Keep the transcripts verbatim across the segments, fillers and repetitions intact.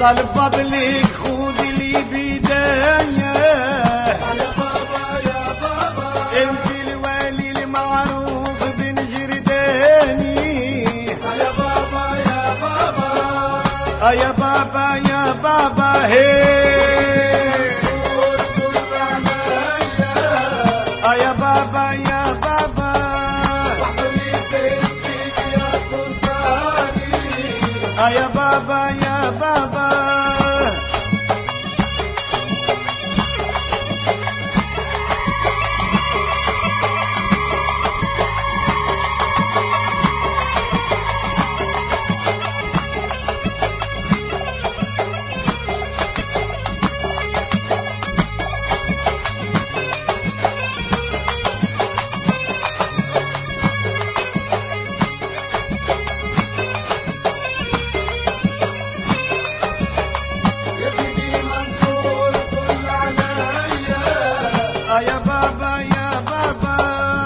طالب ليك خذ لي بداية يا بابا يا بابا انت الوالي المعروف بن جرداني يا بابا يا بابا يا بابا يا بابا هي يا بابا يا بابا يا بابا يا بابا يا بابا يا بابا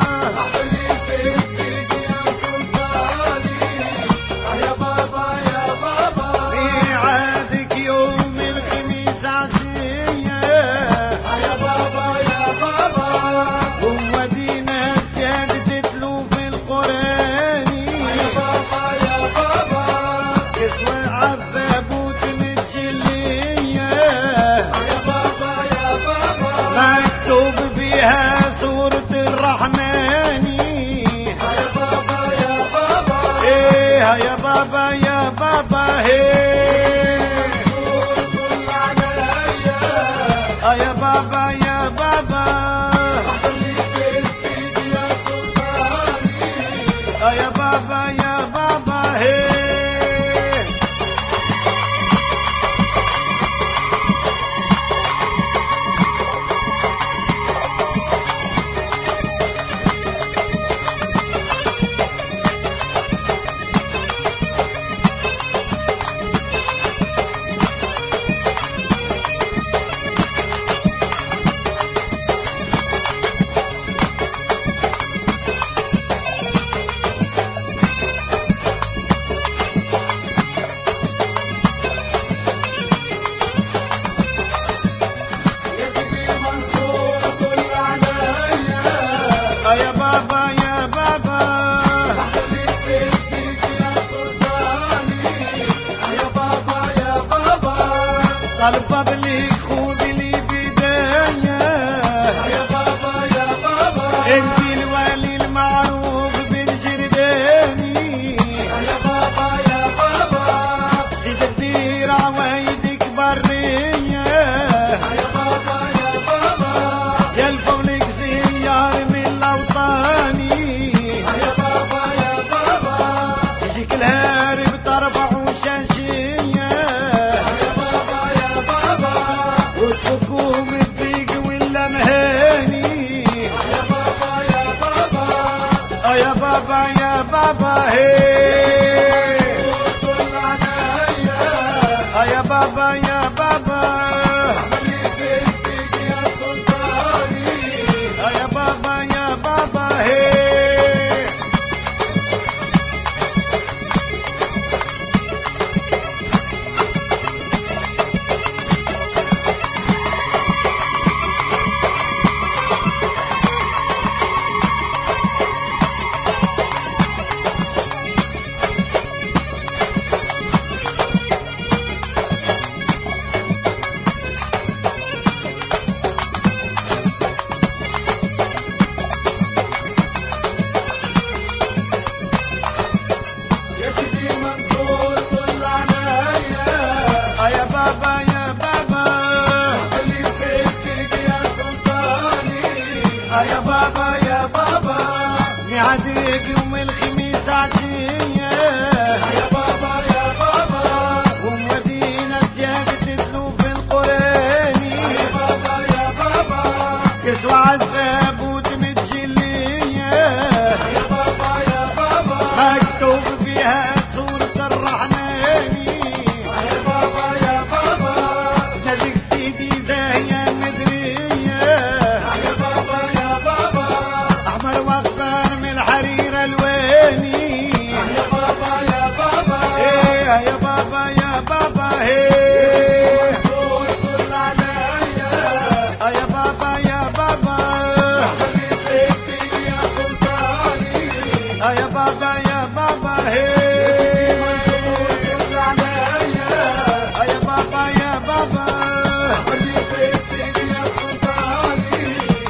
يا بابا يا بابا في عادك يوم الخميس عشية يا بابا يا بابا هو دينا زيادة تتلو في القرآن يا بابا يا بابا كسوة عذابوت متجلية يا بابا يا بابا مكتوب فيها سورة الرحمن يا بابا يا بابا ايه يا بابا يا بابا هيه يا بابا يا بابا يا بابا يا بابا هيه يا بابا يا بابا يا بابا يا بابا طالب ليك خذ لي بداية يا بابا يا بابا انت الوالي المعروف بن جرداني يا بابا يا بابا سيد كثير عوايدك برية يا بابا يا بابا يلفوا لك زيار من الاوطاني يا بابا يا بابا يجيك الهارب ترفع شاشية يا بابا يا بابا وتفكوهم الضيق ولا مهاني يا بابا يا بابا يا بابا يا بابا هيه يا بابا يا بابا يا بابا يا بابا هيه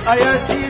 أيا سيدي